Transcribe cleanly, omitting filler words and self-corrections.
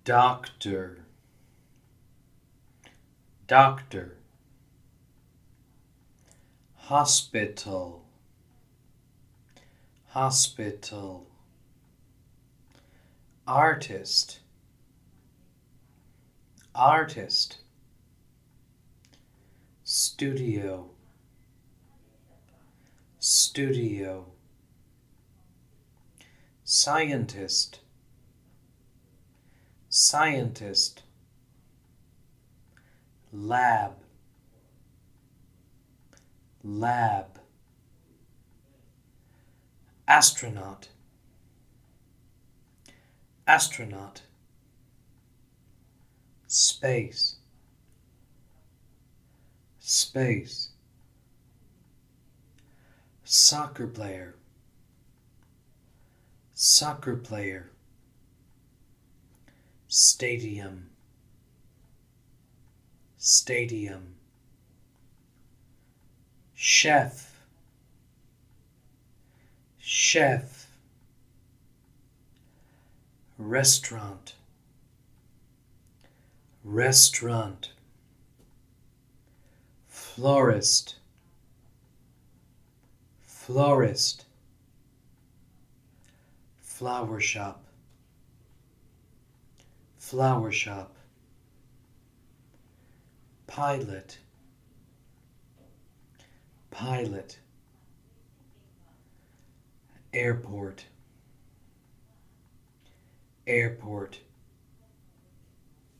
doctor, doctor, hospital, hospital, artist, artist, studio, studio, scientist, scientist, lab, lab, astronaut, astronaut, space, space, soccer player, soccer player, stadium, stadium, chef, chef, restaurant, restaurant, florist, florist, flower shop, flower shop, pilot, pilot, airport, airport,